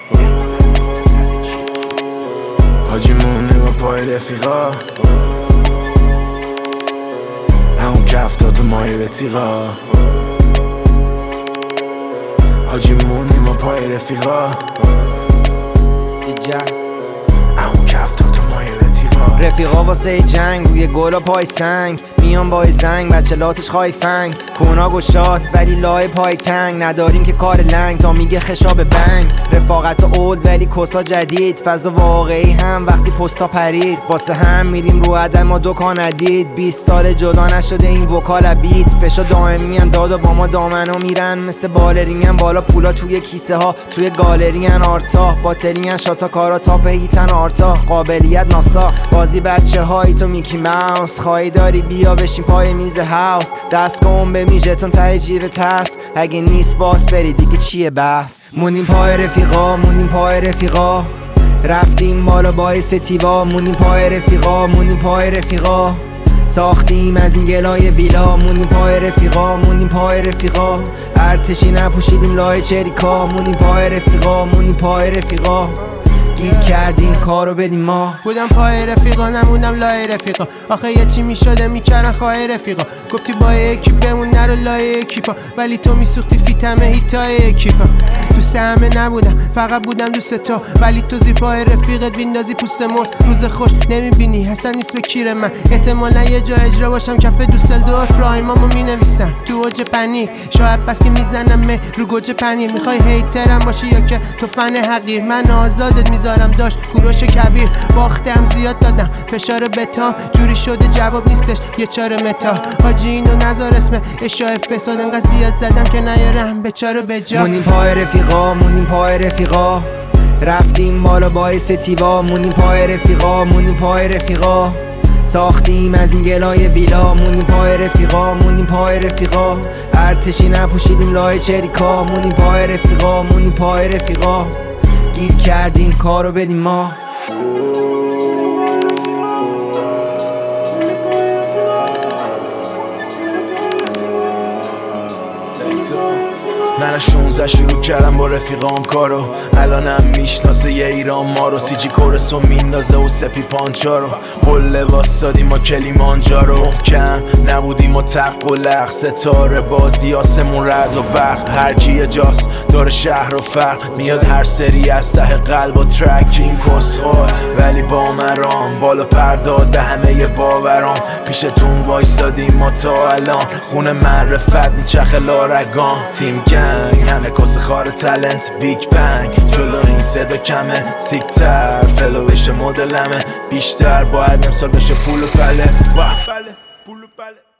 حاجی مونی با پای رفیقا، همون کفتات و مایه به تیغا. حاجی مونی با پای رفیقا، همون کفتات و مایه به تیغا. رفیقا واسه جنگ روی گلا پای سنگ، میان بای زنگ بچه لاتش خواهی فنگ. کونا گشاد ولی لای پای تنگ، نداریم که کار لنگ تا میگه خشاب بنگ. رفاقت اولد ولی کسا جدید، فضا واقعی هم وقتی پستا پرید. واسه هم میریم رو عدم و دکان ندید، 20 سال جدا نشده این وکال بیت. پشا دائمی ان داد و با ما دامنو میرن، مثل بالرین ان بالا پولا توی کیسه ها. توی گالری ان آرتا باطلی ان شاتا کارا تاپ هیتن آرتا. قابلیت ناسا بازی بچه هایی تو میکی ماوس، خواهی داری بیا بشین پای میز هاوس. دست کن به میجتون ته جیب تست، اگه نیست باس بری دیگه چیه بحث. موندیم پای رفیقا، موندیم پای رفیقا، رفتیم بالا بای ستیوا. موندیم پای رفیقا، موندیم پای رفیقا، ساختیم از این گلای ویلا. موندیم پای رفیقا، موندیم پای رفیقا، ارتشی نپوشیدیم لای چریکا. موندیم پای رفیقا، موندیم پای رفیقا، گیر کردیم کارو بدیم ما. بودم پای رفیقا نموندم لای رفیقا، آخه یه چی میشده میکردن خواه رفیقا. گفتی با یکی بمون نرو لای اکیپا، ولی تو میسوختی فیتمه هیتای اکیپا. دوست همه نبودم فقط بودم دوست تو، ولی تو زیر پای رفیقت بیندازی پوست مرس. روز خوش نمیبینی حسن نیست به کیر من، احتمالا یه جا اجرا باشم کفه دوسلدورف رایمامو مینویسم تو اوج پنیر. شاید بس که میزنم رو گوجه پنیر، میخوای هیترم باشی یا که تو فن حقیر. من آزادت میذارم داشت کوروش کبیر، باختم زیاد دادم فشار بتام، جوری شده جواب نیستش یه چاره متا. حاجی اینو نذار اسم اشاع فساد، انقدر زیاد زدم که نیارم به چاره بجا. موندیم پای رفیقا، موندیم پای رفیقا، رفتیم بالا بای ستیوا. موندیم پای رفیقا، موندیم پای رفیقا، ساختیم از این گلای ویلا. موندیم پای رفیقا، موندیم پای رفیقا، ارتشی نپوشیدیم لای چریکا. موندیم پای رفیقا، موندیم پای رفیقا، گیر کردیم کارو بدیم ما. من از 16 شروع کردم با رفیقام کارو، الانم میشناسه یه ایران ما رو. سی جی کورسو میندازه و سپی پانچا رو، قله واسادیم ما کلیمانجارو. محکم نبودیم و تق و لغ، ستاره بازی آسمون رد و برق. هر کی یه جاست داره شهر و فرق، میاد هر سری از ته قلب و ترک. تیم کسخور ولی با مرام، بالا پرداد به همه باورام. پیشتون وایسادیم ما تا الان، خونه معرفت میچخه لارگان. تیم همه کس خار تلنت بیگ بنگ، جلو این صدا کمه سیکتر فلوش مدلمه. بیشتر باید امسال بشه پول و پله.